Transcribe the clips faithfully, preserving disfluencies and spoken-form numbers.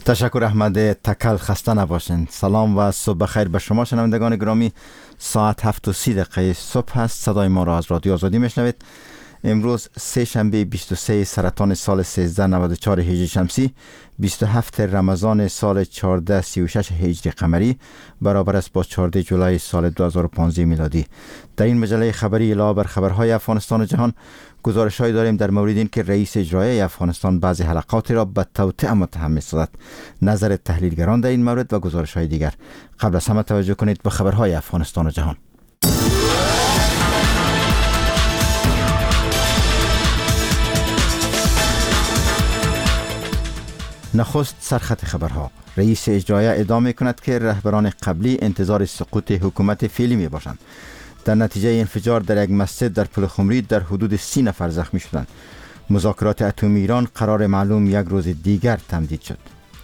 تشکر احمد تکل، خسته نباشین. سلام و صبح بخیر به شما شنوندگان گرامی. ساعت هفت و سی دقیقه صبح است. صدای ما را از رادیو آزادی میشنوید. امروز سه شنبه بیست و سه سرطان سال سیزده نود و چهار هجری شمسی، بیست و هفت رمضان سال چهارده سی و شش هجری قمری، برابر است با چهارده جولای سال دو هزار و پانزده میلادی. در این مجله خبری علاوه بر خبرهای افغانستان و جهان، گزارش‌هایی داریم در مورد این که رئیس اجرایی افغانستان بعضی حلقات را به توطئه متهم می‌سازد، نظر تحلیلگران در این مورد و گزارش‌های دیگر. قبل از همه توجه کنید به خبرهای افغانستان و جهان. نخست سرخط خبرها. رئیس اجرایی ادعا کند که رهبران قبلی انتظار سقوط حکومت فعلی می باشند. در نتیجه انفجار در یک مسجد در پلخمری در حدود سی نفر زخمی شدند. مذاکرات اتمی ایران قرار معلوم یک روز دیگر تمدید شد.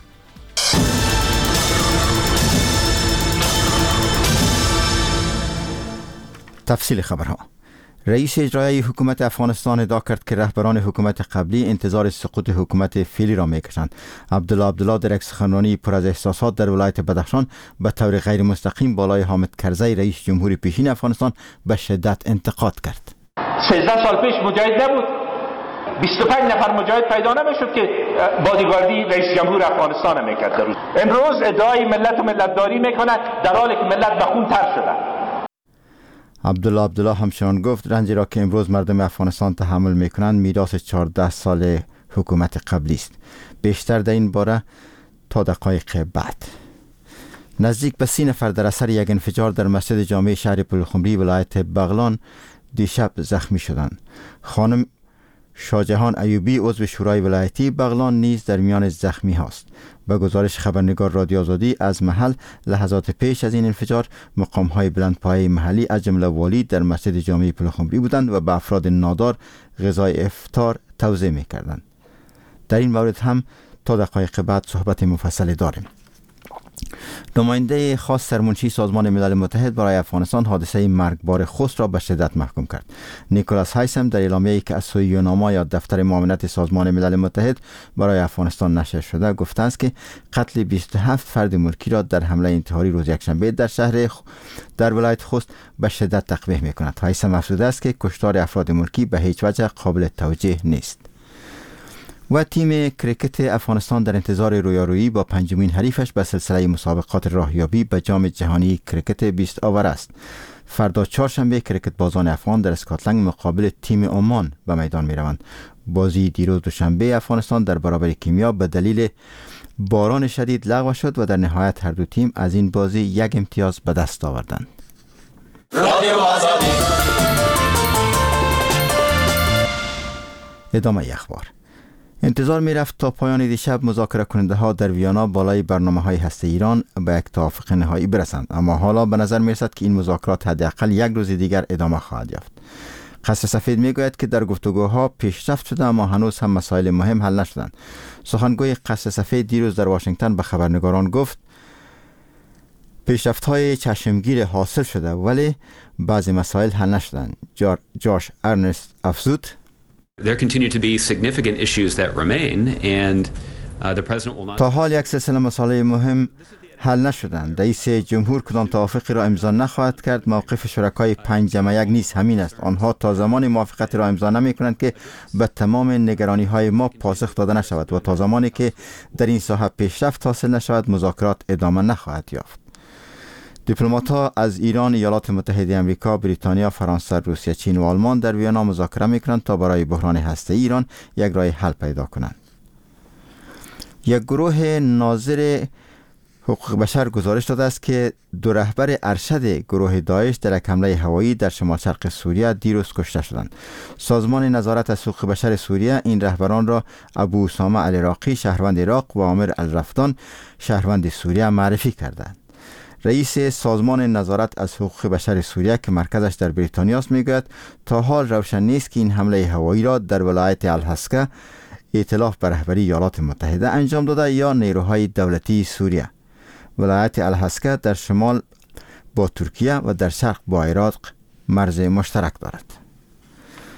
تفصیل خبرها. رئیس اجرایی حکومت افغانستان ادعا کرد که رهبران حکومت قبلی انتظار سقوط حکومت فعلی را میکشند. عبدالله عبدالله در یک سخنرانی پر از احساسات در ولایت بدخشان به طور غیر مستقیم بالای حامد کرزی رئیس جمهور پیشین افغانستان به شدت انتقاد کرد. سیزده سال پیش مجاهد نبود، بیست و پنج نفر مجاهد پیدا نمیشد که بادیگاردی رئیس جمهور افغانستان میکرد. امروز ادعای ملت و ملتداری میکند در حالی که ملت به خون تر شده. عبدالله عبدالله همچنان گفت رنجی را که امروز مردم افغانستان تحمل میکنند میراث چهارده سال حکومت قبلی است. بیشتر در این باره تا دقایق بعد. نزدیک به سی نفر در اثر یک انفجار در مسجد جامع شهر پلخمری ولایت بغلان دیشب زخمی شدند. خانم شاهجهان ایوبی عضو شورای ولایتی بغلان نیز در میان زخمی هاست. به گزارش خبرنگار رادیو آزادی از محل، لحظات پیش از این انفجار مقام‌های بلندپایه محلی از جمله والی در مسجد جامع پلخمری بودند و به افراد نادار غذای افطار توزیع می‌کردند. در این مورد هم تا دقایق بعد صحبت مفصلی داریم. نماینده خاص سرمنشی سازمان ملل متحد برای افغانستان حادثه مرگبار خوست را به شدت محکوم کرد. نیکولاس هایسم در اعلامیه‌ای که از سوی یوناما یا دفتر معاونت سازمان ملل متحد برای افغانستان نشر شده گفته است که قتل بیست و هفت فرد ملکی را در حمله انتحاری روز یکشنبه در شهر در ولایت خوست به شدت تقبیح می‌کند. هایسم افزوده است که کشتار افراد ملکی به هیچ وجه قابل توجیه نیست. و تیم کرکت افغانستان در انتظار رویارویی با پنجمین حریفش به سلسله مسابقات راهیابی به جام جهانی کرکت بیست آور است. فردا چهارشنبه کرکت بازان افغان در اسکاتلند مقابل تیم عمان به میدان می روند. بازی دیروز دوشنبه افغانستان در برابر کیمیا به دلیل باران شدید لغو شد و در نهایت هر دو تیم از این بازی یک امتیاز به دست آوردند. رادیو آزادی. ادامه اخبار. انتظار می رفت تا پایان دیشب مذاکره کننده ها در ویانا بالای برنامه های هسته ایران به یک توافق نهایی برسند، اما حالا به نظر می رسد که این مذاکرات حداقل یک روز دیگر ادامه خواهد یافت. قصر سفید می گوید که در گفتگوها پیشرفت شده اما هنوز هم مسائل مهم حل نشدند. سخنگوی قصر سفید دیروز در واشنگتن به خبرنگاران گفت پیشرفت های چشمگیر حاصل شده ولی بعضی مسائل حل نشدند. جاش ارنست افزود There continue to be significant issues that remain and uh, the president will not تا حال یک سلسله مسائل مهم حل نشدند. رئیس جمهور کدام توافقی را امضا نخواهد کرد. موقف شرکای پنج جمع یک نیز همین است. آنها تا زمان موافقت را امضا نمی کنند که به تمام نگرانی های ما پاسخ داده نشود و تا زمانی که در این ساحه پیشرفت حاصل نشود مذاکرات ادامه نخواهد یافت. دیپلمات‌ها از ایران، ایالات متحده آمریکا، بریتانیا، فرانسه، روسیه، چین و آلمان در ویانا مذاکره می‌کنند تا برای بحران هسته‌ای ایران یک راه حل پیدا کنند. یک گروه ناظر حقوق بشر گزارش داده است که دو رهبر ارشد گروه داعش در یک حمله هوایی در شمال شرق سوریه دیروز کشته شدند. سازمان نظارت از حقوق بشر سوریه این رهبران را ابو اسامه العراقی شهروند عراق و عامر الرفدان شهروند سوریه معرفی کردند. رئیس سازمان نظارت از حقوق بشر سوریه که مرکزش در بریتانیا است میگوید تا حال روشن نیست که این حمله هوایی را در ولایت الحسکه ائتلاف به رهبری ایالات متحده انجام داده یا نیروهای دولتی سوریه. ولایت الحسکه در شمال با ترکیه و در شرق با عراق مرز مشترک دارد.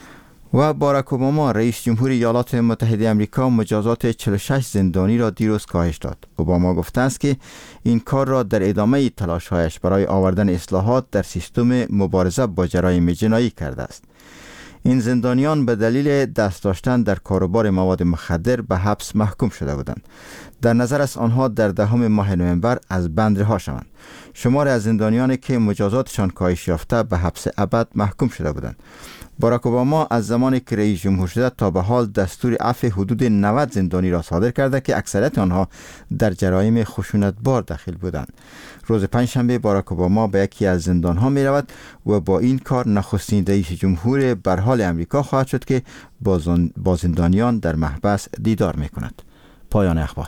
و باراک اوباما رئیس جمهور ایالات متحده آمریکا مجازات چهل و شش زندانی را دیروز کاهش داد. اوباما گفته است که این کار را در ادامه تلاش‌هایش برای آوردن اصلاحات در سیستم مبارزه با جرایم جنایی کرده است. این زندانیان به دلیل دست داشتن در کاروبار مواد مخدر به حبس محکوم شده بودند. در نظر است آنها در دهم ماه نوامبر از بند رها شوند. شمار از زندانیانی که مجازاتشان کاهش یافته به حبس ابد محکوم شده بودند. باراک اوباما از زمانی که رئیس جمهور شده تا به حال دستور عفو حدود نود زندانی را صادر کرده که اکثریت آنها در جرایم خشونتبار دخیل بودند. روز پنجشنبه باراک اوباما به یکی از زندانها می رود و با این کار نخستین رئیس جمهور برحال امریکا خواهد شد که با زندانیان در محبس دیدار می کند. پایان اخبار.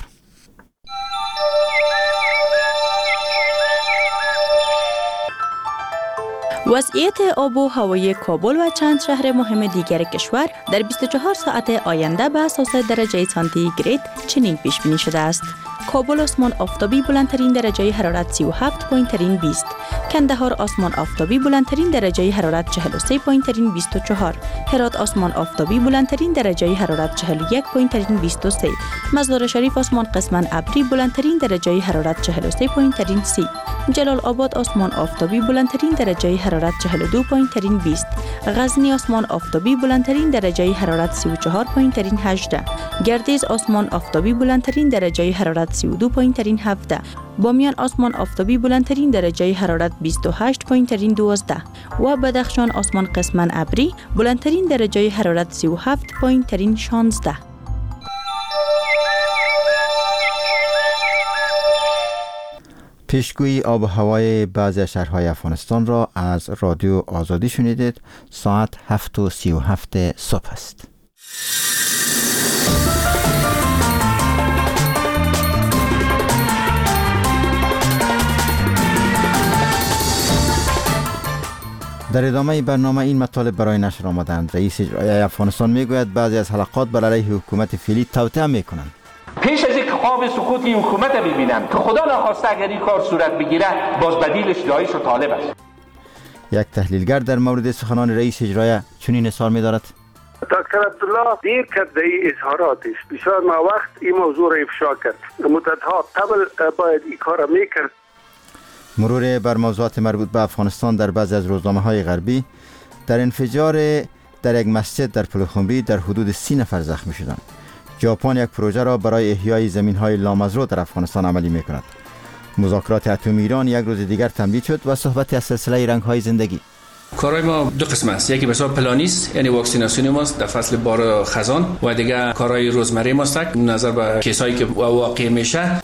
وضعیت آب و هوای کابل و چند شهر مهم دیگر کشور در بیست و چهار ساعت آینده به اساس درجه سانتیگراد چنین پیش بینی شده است: کابل آسمان آفتابی بلندترین درجه حرارت سی و هفت پایین ترین بیست، کندهار آسمان آفتابی بلندترین درجه حرارت چهل و سه پایین ترین بیست و چهار، هرات آسمان آفتابی بلندترین درجه حرارت چهل و یک پایین ترین بیست و سه، مزار شریف آسمان قسما ابری بلندترین درجه حرارت چهل و سه پایین ترین سی، جلال آباد آسمان آفتابی بلندترین درجه حرارت چهل و دو پایین ترین بیست، غزنی آسمان آفتابی بلندترین درجه حرارت سی و چهار پایین ترین هجده، گردیز آسمان آفتابی بلندترین درجه حرارت سی و دو پایین ترین هفده، بامیان آسمان آفتابی بلندترین درجه حرارت بیست و هشت پایین ترین دوازده و بدخشان آسمان قسما ابری بلندترین درجه حرارت سی و هفت پایین ترین شانزده. پیشگویی آب و هوای بعضی شهرهای افغانستان را از رادیو آزادی شنیدید. ساعت هفت و سی و هفت صبح است. در ادامه برنامه این مطالب برای نشر آمدند. رئیس اجرایی افغانستان میگوید بعضی از حلقات بر علیه حکومت فعلی توطئه میکنند. پیش از اینکه خواب سقوطی حکومت ببینم که خدا نخواسته اگر این کار صورت بگیره باز بدیلش داعش و طالب است. یک تحلیلگر در مورد سخنان رئیس اجرایی چنین اظهار می‌دارد: دکتر عبدالله دیر کرد در این اظهاراتش، بسیار ما وقت این موضوع را افشا کرد. مدتها قبل باید این کار را میکرد. مرور بر موضوعات مربوط به افغانستان در بعضی از روزنامه‌های غربی: در انفجار در یک مسجد در پلخمری در حدود سی نفر زخمی شدند. ژاپن یک پروژه را برای احیای زمین‌های لامزرو در افغانستان عملی می‌کند. مذاکرات اتمی ایران یک روز دیگر تمدید شد و صحبت از سلسله رنگ‌های زندگی. کارهای ما دو قسم است. یکی به حساب پلانی است، یعنی واکسیناسیون ماست در فصل بار خزان، و دیگه کارهای روزمره ماست نظر به کیسایی که واقع میشه.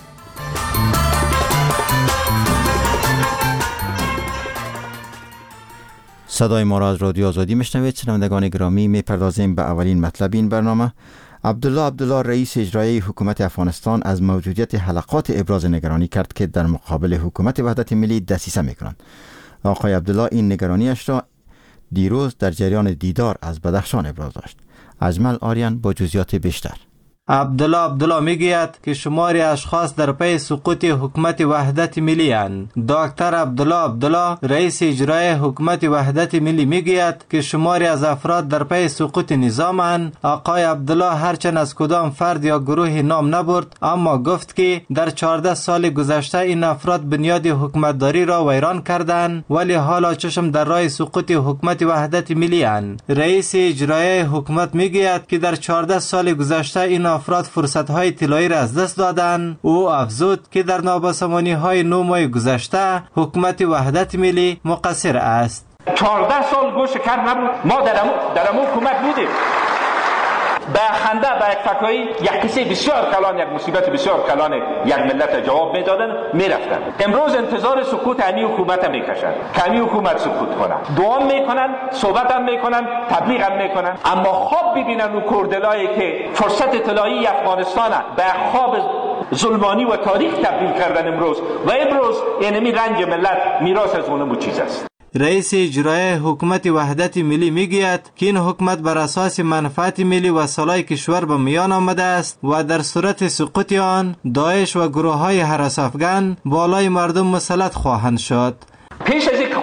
صدای ما را از رادیو آزادی میشنوید. شنوندگان گرامی، میپردازیم به اولین مطلب این برنامه. عبدالله عبدالله رئیس اجرایی حکومت افغانستان از موجودیت حلقات ابراز نگرانی کرد که در مقابل حکومت وحدت ملی دسیسه میکنند. آقای عبدالله این نگرانیش را دیروز در جریان دیدار از بدخشان ابراز داشت. اجمل آریان با جزئیات بیشتر. عبدالله عبدالله میگوید که شماری اشخاص در پی سقوط حکومت وحدت ملی اند. دکتر عبدالله عبدالله رئیس اجرایی حکومت وحدت ملی میگوید که شماری از افراد در پی سقوط نظام اند. آقای عبدالله هرچند از کدام فرد یا گروه نام نبرد، اما گفت که در چهارده سال گذشته این افراد بنیاد حکومتداری را ویران کردند، ولی حالا چشم در راه سقوط حکومت وحدت ملی اند. رئیس اجرایی حکومت میگوید که در چهارده سال گذشته این افراد فرصت‌های طلایی را از دست دادند. او افزود که در نابسامانی‌های نه ماه گذشته حکومت وحدت ملی مقصر است. چهارده سال گوش کر نبود. ما در امو در امو حکومت بودیم. به خنده به یک فکایی یک کسی بسیار کلان، یک مصیبت بسیار کلان یک ملت جواب میدادن میرفتن. امروز انتظار سقوط امی حکومت هم میکشن که امی حکومت سقوط کنن. دعا میکنن، صحبت هم میکنن، تبلیغ هم میکنن، اما خواب ببینن اون کردلایی که فرصت طلایی افغانستان به خواب ظلمانی و تاریخ تبدیل کردن امروز و امروز اینمی رنج ملت میراث از اونمو چیز است. رئیس اجرایی حکومت وحدت ملی میگوید که این حکومت بر اساس منفعت ملی و صلاح کشور به میان آمده است و در صورت سقوط آن داعش و گروه‌های هراس افغان بالای مردم مسلط خواهند شد. پیش از اینکه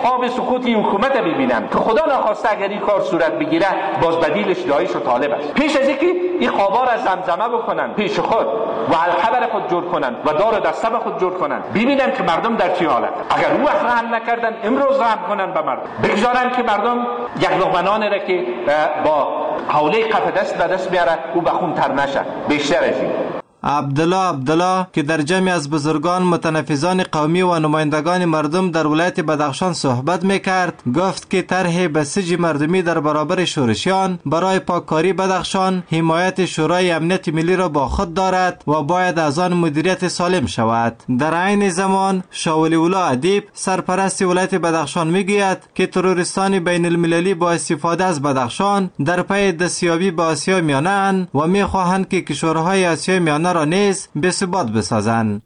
خواب سقوط این حکومت ببینم که خدا نخواسته اگر این کار صورت بگیره باز بدیلش داعش و طالب است. پیش از اینکه این خوابا را زمزمه بکنن پیش خود و خبر خود جور کنن و دار و دسته به خود جور کنن، ببینن که مردم در چه حالت. اگر او وقت حل نکردن امروز رحم کنن به مردم، بگذارن که مردم یک لقمه را که با حوله قف دست به دست بیاره او به خون تر نشه. بیشتر از این عبدالله عبدالله که در جمعی از بزرگان متنفذان قومی و نمایندگان مردم در ولایت بدخشان صحبت میکرد، گفت که طرح بسیج مردمی در برابر شورشیان برای پاککاری بدخشان حمایت شورای امنیت ملی را با خود دارد و باید از آن مدیریت سالم شود. در عین زمان شاه ولی الله ادیب سرپرست ولایت بدخشان میگوید که تروریستان بین المللی با استفاده از بدخشان در پی دستیابی به آسیا میانه اند و میخواهند که کشورهای آسیا میانه را نیز به ثبات بسازند.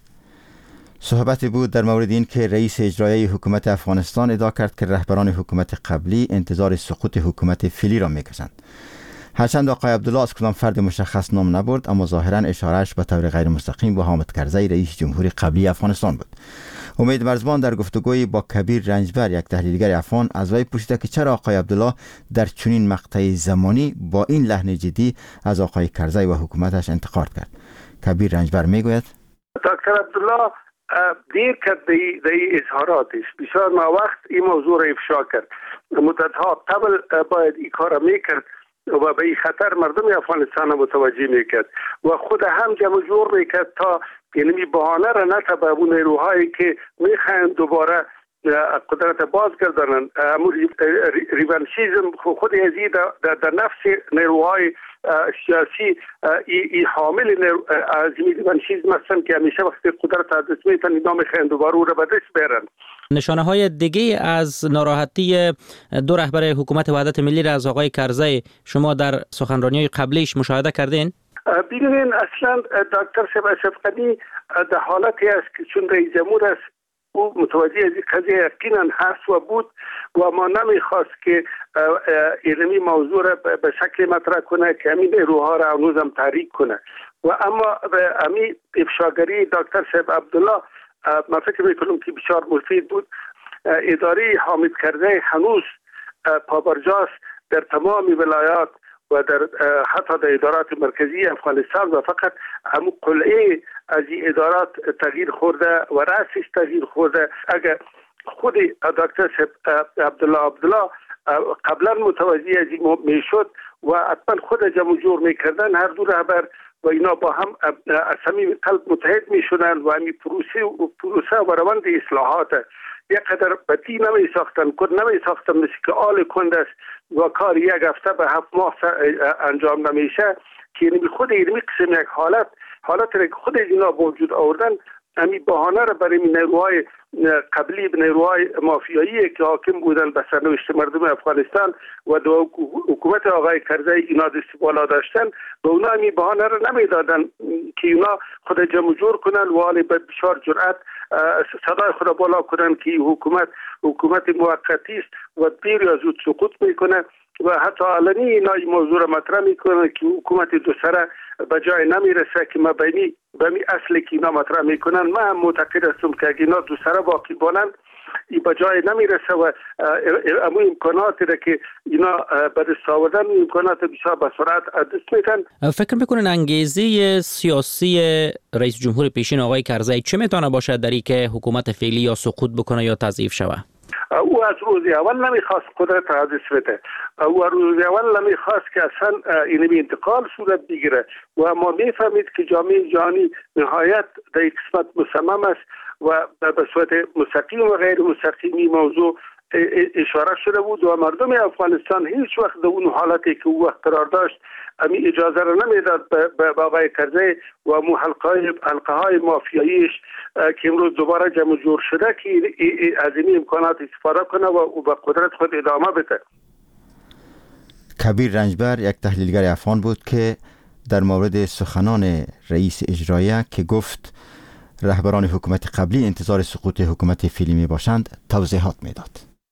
صحبتی بود در مورد این که رئیس اجرایی حکومت افغانستان ادعا کرد که رهبران حکومت قبلی انتظار سقوط حکومت فعلی را میکشند. هرچند آقای عبدالله از کدام فرد مشخص نام نبرد، اما ظاهرا اشارهش به طور غیر مستقیم به حامد کرزی رئیس جمهوری قبلی افغانستان بود. امید مرزبان در گفتگوی با کبیر رنجبر یک تحلیلگر افغان از وی پرسیده که چرا آقای عبدالله در چنین مقطع زمانی با این لحن جدی از آقای کرزی و حکومتش انتقاد کرد. کبیر رنجبر میگوید دکتر عبدالله دیر کرد در اظهاراتش، بسیار ما وقت این موضوع را افشا کرد. مدتها قبل باید این کار میکرد و به این خطر مردم افغانستان متوجه میکرد و خود هم جمع جور میکرد تا یعنی بهانه را نته به اون نیروهایی که میخواهند دوباره قدرت بازگردانند. امور ریوانشیزم خود ازی در نفس نیروهای سیاسی ای حامل از ریوانشیزم هستند که همیشه وقتی قدرت از دست میتن اینا میخواهند دوباره او را به دست بیارند. نشانه های دیگه از ناراحتی دو رهبر حکومت وحدت ملی را از آقای کرزی شما در سخنرانی قبلیش مشاهده کردین؟ ببینین اصلا دکتر صاحب اشرف غنی در حالتی است که چون رئیس جمهور است او متوجه از این قضیه یقینا هست و بود و ما نمیخواست که علمی موضوع را به شکل مطرح کنه که همین روها را هنوزم تحریک کنه و اما همین افشاگری دکتر صاحب عبدالله من فکر میکنم که بسیار مفید بود. اداره حامد کرزی هنوز پابرجاست در تمام ولایات و در حتی در ادارات مرکزی افغانستان و فقط همون قلعه از این ادارات تغییر خورده و رأسش تغییر خورده. اگر خود دکتر عبدالله عبدالله قبلا متوجه از این میشد و حتما خود جمع جور میکردن هر دو رهبر و اینا با هم از صمیم قلب متحد میشدن و همین پروسه و پروسه و روند اصلاحات یک قدر بدی نمی ساختن کد نمی ساختن مثل که آل کند است و کار یک هفته به هفت ماه انجام نمیشه که یعنی خود این قسم یک حالت حالت را که خود اینا وجود آوردن همین بهانه را برای نیروهای قبلی به نیروهای مافیایی که حاکم بودن به سرنوشت مردم افغانستان و دو حکومت آقای کرزی اینا دست بالا داشتن به اونا همین بهانه را نمیدادن که اونا خود جمع جور کنن و حالی به بسیار جرأت صدای خود بالا کنن که حکومت حکومت موقتی است و دیر یا زود سقوط میکنه و حتی علنی اینا این موضوع را مطرح میکنن که حکومت دو سره به جای نمیرسه که مبینی به می اصلی که اینا مطرح میکنن. من هم معتقد هستم که اگه اینا دو سره باقی بانند این به جای نمیرسه و امو امکاناتی را که اینا به دست آوردن امکانات بسیار به سرعت از دست میدن. فکر میکنن انگیزه سیاسی رئیس جمهور پیشین آقای کرزی چه میتونه باشه در این که حکومت فعلی یا سقوط بکنه یا تضعیف شوه؟ او از روز اول نمیخواست قدرت از دست بده. او از روز اول نمیخواست که اصلا این انتقال صورت بگیره و ما میفهمید که جامعه جهانی نهایت در یک قسمت مصمم است و به صورت مستقیم و غیر مستقیمی موضوع اشاره شده بود و مردم افغانستان هیچ وقت در اون حالتی که او وقت قرار داشت امی اجازه را نمیداد به آقای کرزی و مو حلقه های مافیاییش که امروز دوباره جمع جور شده که از این امکانات استفاده کنه و به قدرت خود ادامه بده. کبیر رنجبر یک تحلیلگر افغان بود که در مورد سخنان رئیس اجرایه که گفت رهبران حکومت قبلی انتظار سقوط حکومت فعلی می باشند توضیحات میداد.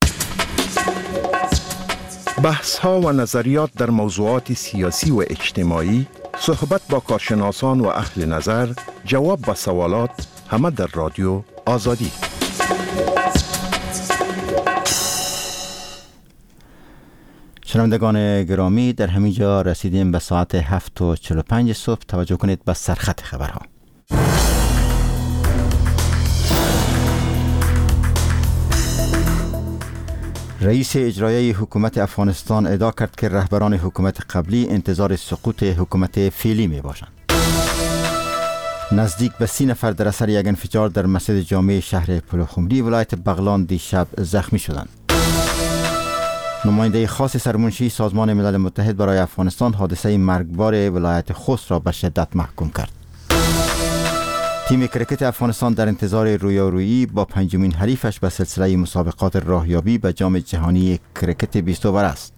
بحث ها و نظریات در موضوعات سیاسی و اجتماعی، صحبت با کارشناسان و اهل نظر، جواب به سوالات، همه در رادیو آزادی. شنوندگان گرامی، در همین جا رسیدیم به ساعت هفت و چهل و پنج صبح. توجه کنید به سرخط خبرها. رئیس اجرایی حکومت افغانستان ادعا کرد که رهبران حکومت قبلی انتظار سقوط حکومت فعلی می باشند. نزدیک به سی نفر در اثر یک انفجار در مسجد جامع شهر پلخمری ولایت بغلان دیشب زخمی شدند. نماینده خاص سرمنشی سازمان ملل متحد برای افغانستان حادثه مرگبار ولایت خوست را به شدت محکوم کرد. تیم کرکت افغانستان در انتظار رویارویی با پنجمین حریفش به سلسله مسابقات راهیابی به جام جهانی کرکت بیست اوور است.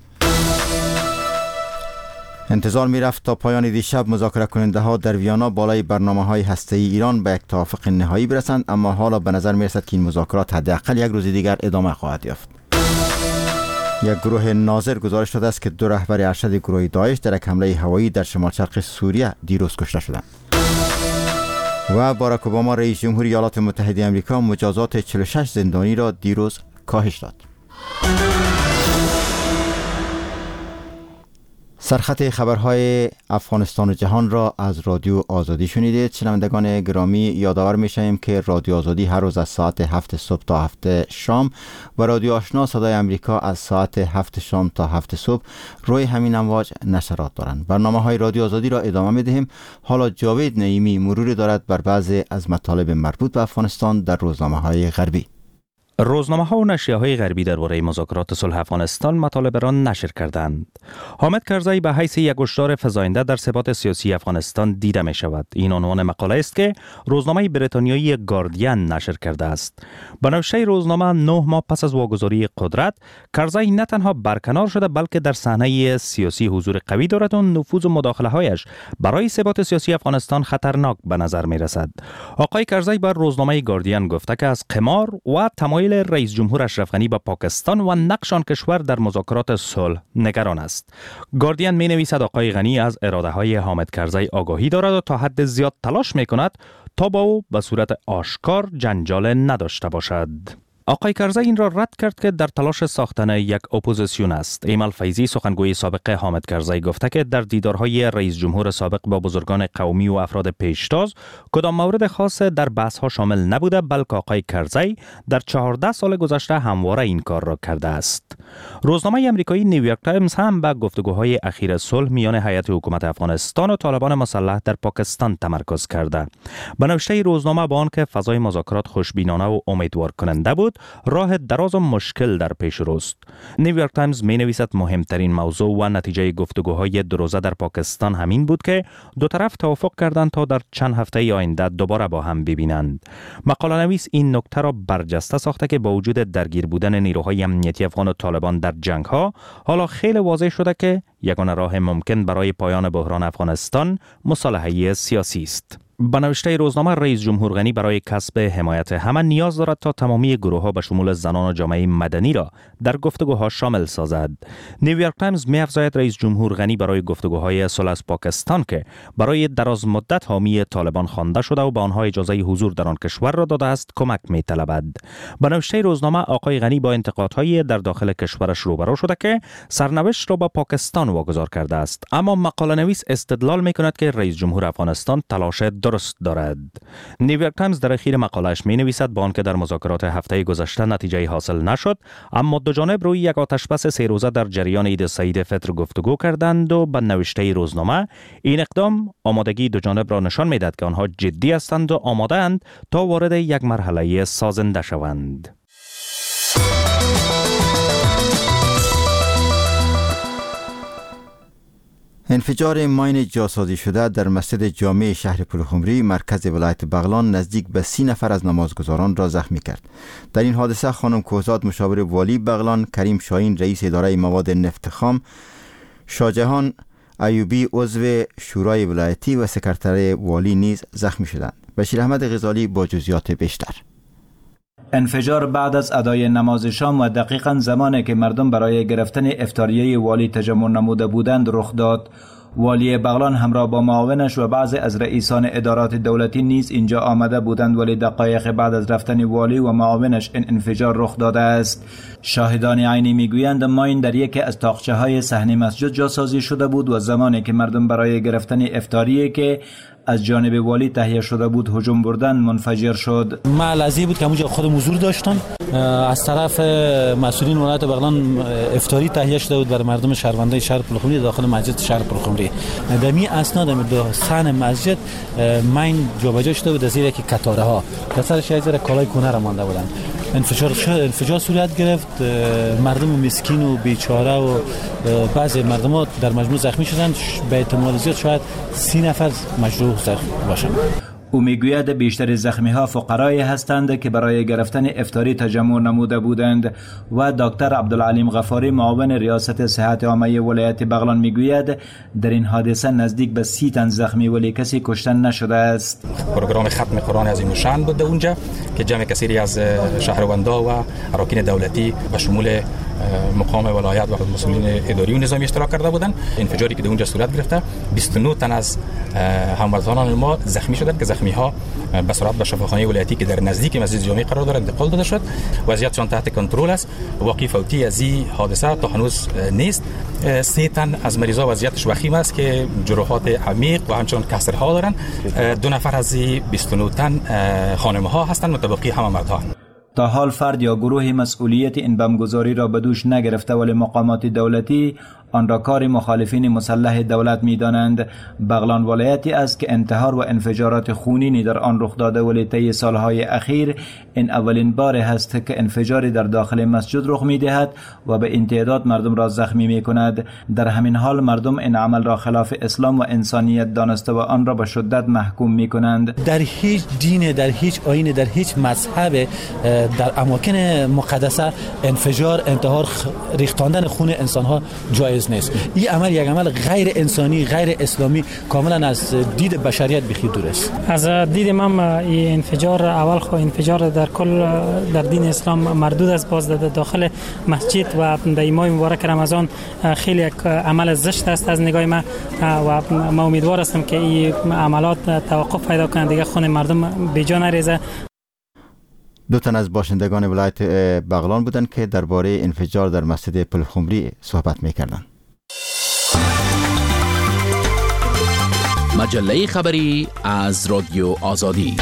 انتظار می رفت تا پایان دیشب مذاکره کننده ها در ویانا بالای برنامه های هسته ای ایران به یک توافق نهایی برسند، اما حالا به نظر می رسد که این مذاکرات حداقل یک روز دیگر ادامه خواهد یافت. یک گروه ناظر گزارش داده است که دو رهبر ارشد گروه داعش در یک حمله هوایی در شمال شرق سوریه دیروز کشته شدند. و باراک اوباما رئیس جمهوری ایالات متحده آمریکا مجازات چهل و شش زندانی را دیروز کاهش داد. سرخط خبرهای افغانستان و جهان را از رادیو آزادی شنیدید. شنوندگان گرامی، یادآور می‌شویم که رادیو آزادی هر روز از ساعت هفت صبح تا هفت شام و رادیو آشنا صدای امریکا از ساعت هفت شام تا هفت صبح روی همین امواج نشرات دارند. برنامه‌های رادیو آزادی را ادامه می‌دهیم. حالا جاوید نعیمی مروری دارد بر بعضی از مطالب مربوط به افغانستان در روزنامه‌های غربی. روزنامه‌ها و نشریه‌های غربی درباره مذاکرات صلح افغانستان مطالب را نشر کردند. حامد کرزی به حیث یک هشدار فزاینده در ثبات سیاسی افغانستان دیده می شود. این عنوان مقاله است که روزنامه بریتانیایی گاردین نشر کرده است. به نوشته روزنامه، نه ماه پس از واگذاری قدرت، کرزی نه تنها برکنار شده بلکه در صحنه سیاسی حضور قوی دارد و نفوذ و مداخله‌هایش برای ثبات سیاسی افغانستان خطرناک به نظر می رسد. آقای کرزی بر روزنامه گاردین گفته که از قمار و تمایل رئیس جمهور اشرف غنی به پاکستان و نقش آن کشور در مذاکرات صلح نگران است. گاردین می نویسد آقای غنی از اراده های حامد کرزی آگاهی دارد و تا حد زیاد تلاش می کند تا با او به صورت آشکار جنجال نداشته باشد. آقای کرزی این را رد کرد که در تلاش ساختن یک اپوزیسیون است. ایمل فیضی، سخنگوی سابق حامد کرزی، گفته که در دیدارهای رئیس جمهور سابق با بزرگان قومی و افراد پیشتاز کدام مورد خاص در بحث‌ها شامل نبوده، بلکه آقای کرزی در چهارده سال گذشته همواره این کار را کرده است. روزنامه آمریکایی نیویورک تایمز هم به گفتگوهای اخیر صلح میان هیئت حکومت افغانستان و طالبان مسلح در پاکستان تمرکز کرده. به نوشته روزنامه، با آنکه فضای مذاکرات خوشبینانه و امیدوار کننده بود، راه دراز و مشکل در پیش روست. نیویورک تایمز می نویسد مهمترین موضوع و نتیجه گفتگوهای دو روزه در پاکستان همین بود که دو طرف توافق کردند تا در چند هفته آینده دوباره با هم ببینند. مقاله نویس این نکته را برجسته ساخته که با وجود درگیر بودن نیروهای امنیتی افغان و طالبان در جنگ ها، حالا خیلی واضح شده که یگانه راه ممکن برای پایان بحران افغانستان مصالحه سیاسی است. به نوشته روزنامه، رئیس جمهور غنی برای کسب حمایت همه نیاز دارد تا تمامی گروه‌ها به شمول زنان و جامعه مدنی را در گفتگوها شامل سازد. نیویورک تایمز می‌افزاید رئیس جمهور غنی برای گفتگوهای صلح از پاکستان که برای دراز مدت حامی طالبان خوانده شده و به آنها اجازه حضور در آن کشور را داده است، کمک می‌طلبد. به نوشته روزنامه، آقای غنی با انتقادهای در داخل کشورش روبرو شده که سرنوشت را به پاکستان واگذار کرده است، اما مقاله نویس استدلال می‌کند که رئیس جمهور افغانستان تلاش درست دارد. نیویورک تایمز در اخیر مقاله‌اش می نویسد با آنکه در مذاکرات هفته گذشته نتیجه حاصل نشد، اما دو جانب روی یک آتشبس سه روزه در جریان عید سعید فطر گفتگو کردند و به نوشته روزنامه، این اقدام آمادگی دو جانب را نشان می‌دهد که آنها جدی هستند و آماده اند تا وارد یک مرحله سازنده شوند. انفجار ماین جاسازی شده در مسجد جامع شهر پلخمری مرکز ولایت بغلان نزدیک به سی نفر از نمازگزاران را زخمی کرد. در این حادثه خانم کوهزاد مشاور والی بغلان، کریم شاهین رئیس اداره مواد نفت خام، شاهجهان ایوبی عضو شورای ولایتی و سکرتر والی نیز زخمی شدند. بشیر احمد غزالی با جزئیات بیشتر. انفجار بعد از ادای نماز شام و دقیقاً زمانی که مردم برای گرفتن افطاریه والی تجمع نموده بودند رخ داد. والی بغلان همراه با معاونش و بعضی از رئیسان ادارات دولتی نیز اینجا آمده بودند، ولی دقایق بعد از رفتن والی و معاونش این انفجار رخ داده است. شاهدان عینی میگویند ماین در یکی از تاقچه های صحن مسجد جاسازی شده بود و زمانی که مردم برای گرفتن افطاری که از جانب والی تهیه شده بود هجوم بردن منفجر شد. معلزی بود که اونجا خودم حضور داشتم، از طرف مسئولین ولایت بغلان افطاری تهیه شده بود برای مردم شهروندان شهر پلخمری داخل مسجد شهر پلخمری. در می اسناد در صحن مسجد ماین جابجا شده بود از یک کتاره ها، در سرش یک ذره کالای کونه را مانده بودند. انفجار انفجار صورت گرفت، مردم مسکین و بیچاره و بعضی مردم در مجموع زخمی شدند، به احتمال زیاد شاید سی نفر مجروح باشند. او میگوید بیشتر زخمی ها فقرای هستند که برای گرفتن افطاری تجمع نموده بودند و دکتر عبدالعلیم غفاری معاون ریاست صحت عامه ولایت بغلان میگوید در این حادثه نزدیک به سی تن زخمی ولی کسی کشته نشده است. پروگرام ختم قرآن عظیم الشأن بود اونجا که جمع کثیری از شهروندان و اراکین دولتی به شمول مقام ولایت و مسئولین اداری و نظامی اشتراک کرده بودند. انفجاری که در اونجا صورت گرفته بیست و نه تن از هموطنان ما زخمی شدند که زخمی ها به سرعت به شفاخانه ولایتی که در نزدیک مسجد جامع قرار دارد انتقال داده شد. وضعیتشان تحت کنترل است. واقعی فوتی از این حادثه تا هنوز نیست. سه تن از مریضا وضعیتش وخیم است که جروحات عمیق و همچنان کسرها دارند. دو نفر از بیست و نه تن خانم ها هستند، متبقی همه مردها. تا حال فرد یا گروه مسئولیت این بمبگذاری را به دوش نگرفته، ولی مقامات دولتی آن را کار مخالفین مسلح دولت می دانند. بغلان ولایتی است که انتحار و انفجارات خونینی در آن رخ داده، ولی طی سالهای اخیر این اولین بار است که انفجاری در داخل مسجد رخ می دهد و به این تعداد مردم را زخمی می کند. در همین حال مردم این عمل را خلاف اسلام و انسانیت دانسته و آن را به شدت محکوم می کنند. در هیچ دین، در هیچ آیین، در هیچ مذهب در اماکن مقدسه انفجار، انتحار، ریختاندن خون انسان ها جایز نیست. این عمل یک عمل غیر انسانی، غیر اسلامی، کاملا از دید بشریت بخیر دور است. از دید من این انفجار اول خو انفجار در کل در دین اسلام مردود است، باز در داخل مسجد و در ماه مبارک رمضان خیلی یک عمل زشت است از نگاه من و ما امیدوار هستم که این عملات توقف پیدا کنند، دیگه خون مردم به جا نریزه. دو تن از باشندگان ولایت بغلان بودند که درباره انفجار در مسجد پلخمری صحبت می‌کردند. مجله خبری از رادیو آزادی.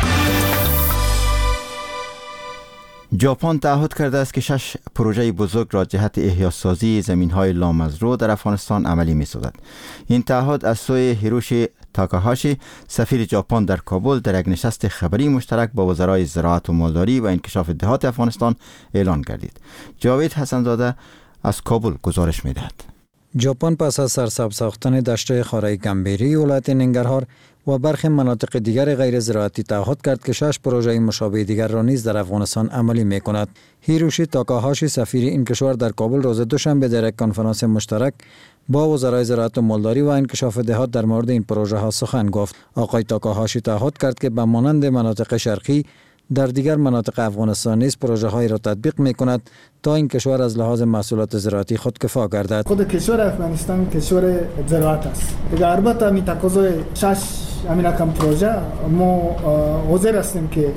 ژاپن تعهد کرده است که شش پروژه بزرگ را جهت احیاسازی زمین‌های لامزرو در افغانستان عملی می‌سازد. این تعهد از سوی هیروشی تاکاهاشی سفیر ژاپن در کابل در یک نشست خبری مشترک با وزرای زراعت و مالداری و انکشاف دهات افغانستان اعلان گردید. جاوید حسن‌زاده از کابل گزارش می‌دهد. ژاپن پس از سرسبز ساختن دشت خارای گمبیری ولایت ننگرهار و برخی مناطق دیگر غیر زراعتی تعهد کرد که شش پروژه مشابه دیگر را نیز در افغانستان عملی می‌کند. هیروشی تاکاهاشی سفیر این کشور در کابل روز دوشنبه در یک کنفرانس مشترک با وزرای زراعت و مالداری و انکشاف دهات در مورد این پروژه ها سخن گفت. آقای تاکاهاشی تعهد کرد که به مانند مناطق شرقی در دیگر مناطق افغانستان نیز پروژه هایی را تطبیق می کند تا این کشور از لحاظ محصولات زراعتی خودکفا گردد. خود کشور افغانستان کشور زراعت است. دیگر البته می تقاضای شش همین رقم پروژه ما حاضر هستیم که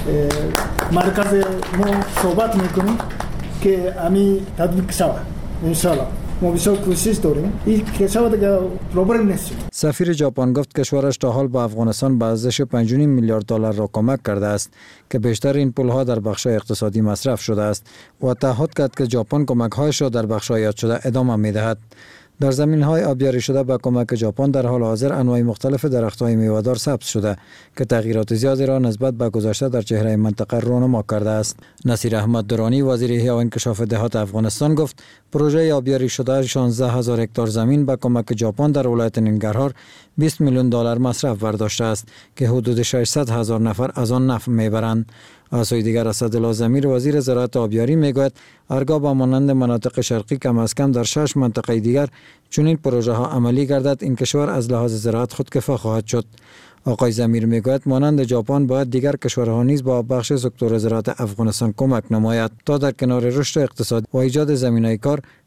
مرکز ما صحبت میکنیم که همین تطبیق شود ان شاء الله. ما بسیار کوشش داریم این کشور دیگه پروبلم نیست. سفیر ژاپن گفت کشورش تا حال با افغانستان به ارزش پنج و نیم میلیارد دلار را کمک کرده است که بیشتر این پولها در بخش‌های اقتصادی مصرف شده است و تعهد کرد که ژاپن کمک‌هایش را در بخش‌های یاد شده ادامه می‌دهد. در زمین‌های آبیاری شده با کمک ژاپن در حال حاضر انواع مختلف درخت‌های میوه‌دار سبز شده که تغییرات زیادی را نسبت به گذشته در چهره منطقه رونما کرده است. نصیر احمد درانی وزیر احیا و انکشاف دهات افغانستان گفت پروژه آبیاری شده شانزده هزار هکتار زمین با کمک ژاپن در ولایت ننگرهار بیست میلیون دلار مصرف برداشته است که حدود ششصد هزار نفر از آن نفع میبرند. از سوی دیگر اسدالله ضمیر وزیر زراعت و آبیاری میگوید هرگاه با مانند مناطق شرقی کم از کم در شش منطقه دیگر چنین پروژه ها عملی گردد این کشور از لحاظ زراعت خودکفا خواهد شد. آقای ضمیر میگوید مانند ژاپن باید دیگر کشورها نیز با بخش سکتور زراعت افغانستان کمک نماید تا در کنار رشد اقتصاد و ایجاد زمینه‌های کار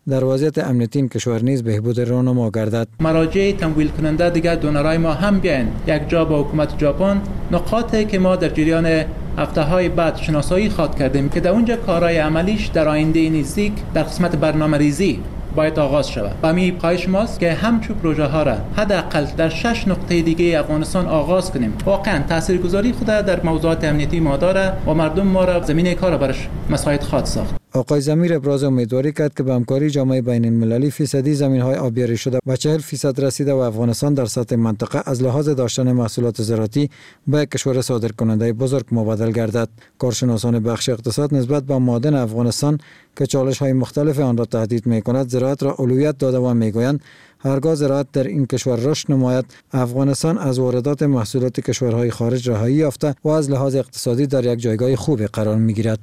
در وضعیت امنیتی این کشور نیز بهبود راهنما گردد. مراجع تمویل کننده دیگر دونرای ما هم بیاین یک جا با حکومت ژاپن نقاطی که ما در جریان هفته های بعد شناسایی خواهد کردیم که در اونجا کارهای عملیش در آینده نزدیک در قسمت برنامه‌ریزی باید آغاز شود. و می خواهش ماست که همچون پروژه ها را حداقل در شش نقطه دیگه افغانستان آغاز کنیم. واقعا تاثیرگذاری خود در موضوعات امنیتی ما داره و مردم ما را زمینه کار برش مساعد خواهد ساخت. آقای ضمیر ابراز امیدواری کرد که به همکاری جامعه بین المللی فیصدی زمین‌های آبیاری شده و چهل فیصد رسیده و افغانستان در سطح منطقه از لحاظ داشتن محصولات زراعتی به کشور صادرکننده بزرگ مبادل گردد. کارشناسان بخش اقتصاد نسبت به معادن افغانستان که چالش‌های مختلف آن را تهدید می‌کند زراعت را اولویت داده و می‌گویند هرگاه زراعت در این کشور رشد نماید افغانستان از واردات محصولات کشورهای خارج رهایی یافته و از لحاظ اقتصادی در یک جایگاه خوب قرار می‌گیرد.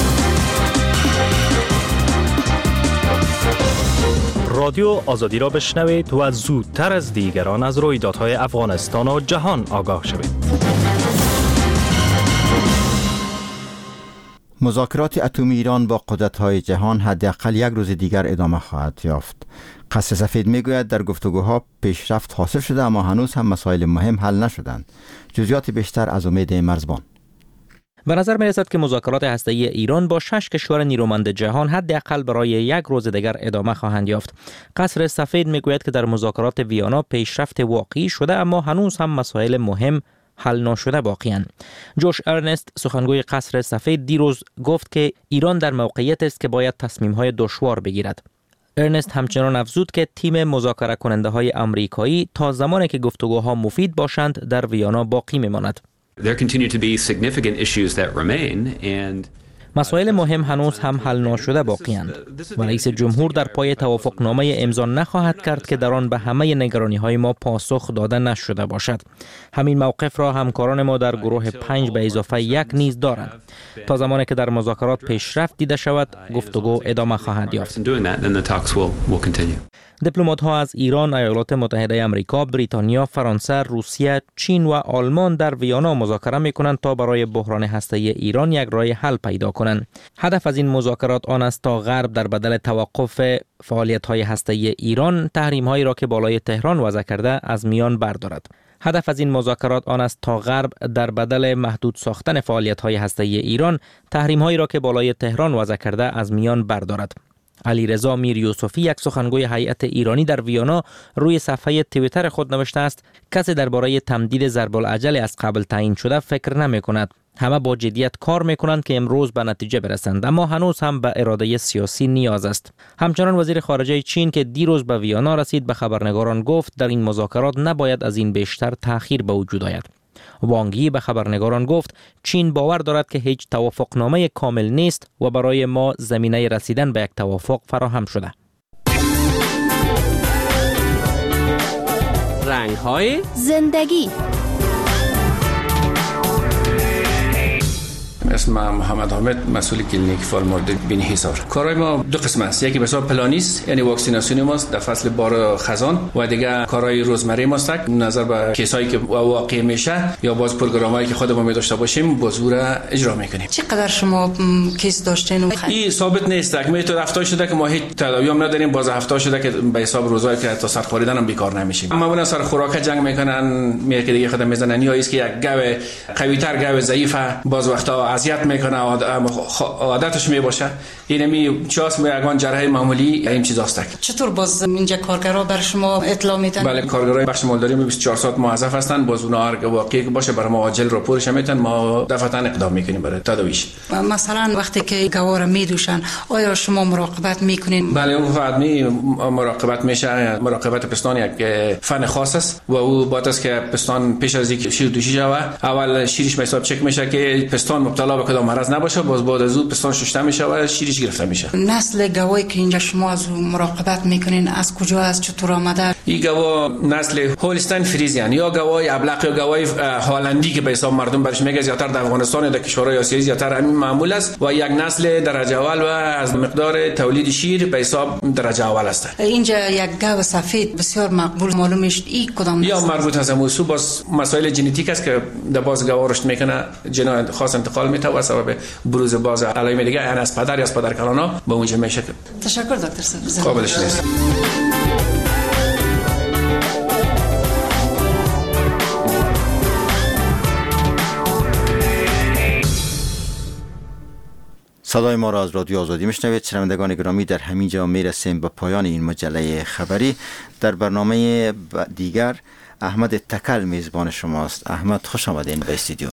رادیو آزادی را بشنوید و زودتر از دیگران از رویدادهای افغانستان و جهان آگاه شوید. مذاکرات اتمی ایران با قدرت‌های جهان حداقل یک روز دیگر ادامه خواهد یافت. قصر سفید میگوید در گفتگوها پیشرفت حاصل شده اما هنوز هم مسائل مهم حل نشدند. جزئیات بیشتر از امید مرزبان. به نظر می رسد که مذاکرات هسته‌ای ایران با شش کشور نیرومند جهان حداقل برای یک روز دیگر ادامه خواهند یافت. قصر سفید می گوید که در مذاکرات ویانا پیشرفت واقعی شده اما هنوز هم مسائل مهم حل نشده باقی‌اند. جوش ارنست سخنگوی قصر سفید دیروز گفت که ایران در موقعیت است که باید تصمیم‌های دشوار بگیرد. ارنست همچنان افزود که تیم مذاکره کننده های آمریکایی تا زمانی که گفتگوها مفید باشند در ویانا باقی می‌ماند. There continue to be significant issues that remain and مسائل مهم هنوز هم حل نشده باقی‌اند و رئیس جمهور در پای توافقنامه امضا نخواهد کرد که در آن به همه نگرانی‌های ما پاسخ داده نشده باشد. همین موقف را همکاران ما در گروه پنج به اضافه یک نیز دارند. تا زمانی که در مذاکرات پیشرفت دیده شود گفتگو ادامه خواهد یافت. دیپلمات‌ها از ایران، ایالات متحده آمریکا، بریتانیا، فرانسه، روسیه، چین و آلمان در ویانا مذاکره می‌کنند تا برای بحران هسته‌ای ایران یک راه حل پیدا کنند. هدف از این مذاکرات آن است تا غرب در بدل توقف فعالیت‌های هسته‌ای ایران تحریم‌هایی را که بالای تهران وضع کرده از میان بردارد. هدف از این مذاکرات آن است تا غرب در بدل محدود ساختن فعالیت‌های هسته‌ای ایران تحریم‌هایی را که بالای تهران وضع کرده از میان بردارد. علیرضا میریوسفی یک سخنگوی هیئت ایرانی در ویانا روی صفحه توییتر خود نوشته است کسی درباره تمدید ضرب العجل از قبل تعیین شده فکر نمی کند. همه با جدیت کار می کنند که امروز به نتیجه برسند اما هنوز هم به اراده سیاسی نیاز است. همچنان وزیر خارجه چین که دیروز به ویانا رسید به خبرنگاران گفت در این مذاکرات نباید از این بیشتر تأخیر به وجود آید. وانگ یی به خبرنگاران گفت چین باور دارد که هیچ توافقنامه کامل نیست و برای ما زمینه رسیدن به یک توافق فراهم شده. رنگ‌های زندگی. اسم محمد حامد، مسئول کلینیک فال مورد بین حصار. کارهای ما دو قسم است. یکی به حساب پلانی است، یعنی واکسیناسیون ماست در فصل بار خزان و دیگه کارهای روزمره ماست نظر به کیسایی که واقع میشه یا باز پروگرامایی که خودمون می داشته باشیم باز رو اجرا میکنیم. چقدر شما کیس داشتین؟ این ثابت نیست. اگه تو هفته شده که ما هیچ تداوی هم نداریم، باز هفته شده که به حساب روزایی که تا سر خوردن هم بیکار نمیشیم. معمولا سر خوراک جنگ میکنن، میگه که دیگه خودم میزنن یا است که یک گاو قوی‌تر گاو ضعیفه باز وقتا اذیت میکنه عادتش میباشه. این می چاس می اگان جراحی معمولی این چیزاست. چطور باز اینجا کارگرا بر شما اطلاع میدن؟ بله، کارگرای بخش مالداری بیست و چهار ساعت موظف هستن. باز اونها هر واقعی باشه برای ما عاجل راپورش میتن، ما دفعتا اقدام میکنیم برای تداویش. مثلا وقتی که گوار میدوشن آیا شما مراقبت میکنین؟ بله، اون آدمی مراقبت میشه. مراقبت پستان یک فن خاص است و او باید است که پستان پیش از اینکه شیر دوشی شود اول شیرش به حساب چک میشه که پستان مبتلا به کدام مرض نباشه. باز بعد از اون پستان شسته میشه و شیرش گرفته میشه. نسل گوایی که اینجا شما از مراقبت میکنین از کجا از چطور آمده؟ این گوا نسل هولستین فریزیان یا گوای ابلق یا گوای هالندی که به حساب مردم برش میگه زیاتر در افغانستان در کشورهای آسیایی زیاتر همین معمول است و یک نسل درجه اول و از مقدار تولید شیر به حساب درجه اول است. اینجا یک گاو سفید بسیار مقبول معلوم است. این کدام یا مربوط است موضوع باز مسائل ژنتیک است که در باز گوا رشد میکنه، ژن خاص انتقال میده میتونه و سبب بروز باز علائم دیگه یعنی از پدر یا از پدرکلانا به اونجا میشه. تشکر دکتر صاحب. قابلش نیست. صدای ما را از رادیو آزادی میشنوید. شنوندگان گرامی، در همین جا میرسیم به پایان این مجله خبری. در برنامه دیگر احمد تکل میزبان شماست. احمد خوش آمدین به استودیو.